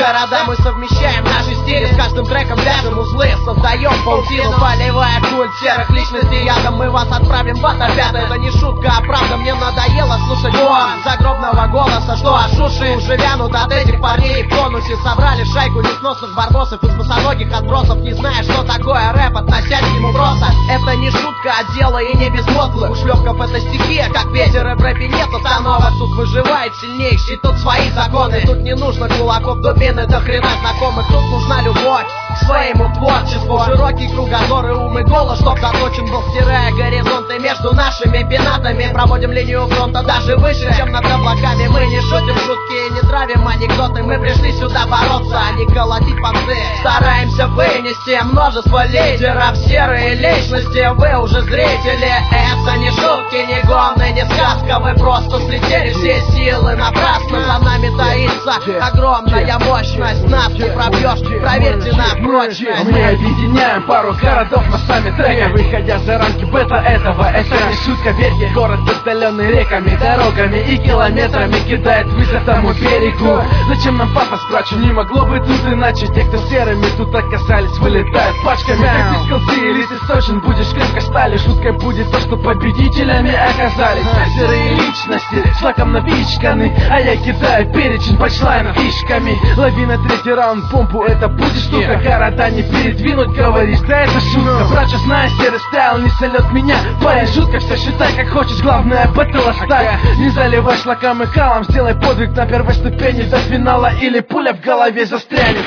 города мы совмещаем наши стили, с каждым треком вяжем узлы, создаем паутину. Поливая культ серых личностей ядом, мы вас отправим в ад опять. Это не шутка, а правда, мне надоело слушать вон загробного голоса, что аж уши уже вянут от этих парней в конусе. Собрали шайку несносных барбосов из босоногих отбросов, не зная, что такое рэп, относясь к нему просто. Это не шутка, а дело и не без мотлы. У шлепков это стихия, как ветер, и в рэпе нет остановок. Тут выживает сильнейший, тут свои законы. Тут не нужно кулаков, дубины, до хрена знакомых. Тут нужна любовь к своему творчеству, широкий кругозор и ум и голос, чтоб заточен был, стирая горизонты между нашими пенатами. Проводим линию фронта даже выше, чем над облаками. Мы не шутим шутки и не травим анекдоты. Мы пришли сюда бороться, а не колотить понты. Стараемся вынести множество лидеров, серые личности, вы уже зрители. Это не шутки, не гонны, не сказка. Вы просто слетели все силы напрасно. За нами таится огромная мощность, нас не пробьешь, проверьте на прочность. Мы объединяем пару городов на сами трека, выходя за рамки бета этого. Это не шутка, верьте, город разделенный реками, дорогами и километрами кидает вызов тому берегу. Зачем нам пафос, впрочем, не могло бы тут иначе. Те, кто серыми тут оказались, вылетают пачками. Как ты сколзи или ты сочен, будешь крепко стали. Шуткой будет то, что победителями оказались серые личности, шлаком напичканы, а я кидаю перечень панчлайнов фишками. Лавина, третий раунд, помпу, это будет штука. Города не передвинуть, говоришь, да это шутка. Брача, знаю, серый стайл не солет меня. Парень, шутка, все считай как хочешь, главное бэтл оставь. Не заливай шлаком и халом, сделай подвиг на первой ступени до финала, или пуля в голове застрянет.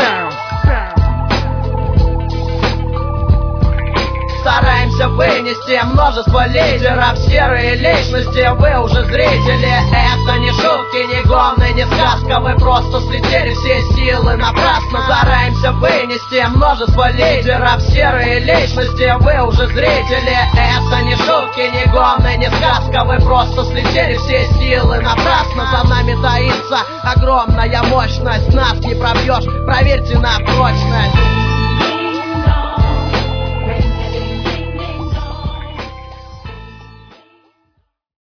Стараемся вынести множество лидеров, серые личности, вы уже зрители. Это не шутки, не гонны, не сказка, вы просто слетели все силы напрасно. Стараемся вынести множество лидеров, серые личности, вы уже зрители. Это не шутки, не гонны, не сказка, вы просто слетели все силы напрасно. За нами таится огромная мощность, нас не пробьешь, проверьте на прочность.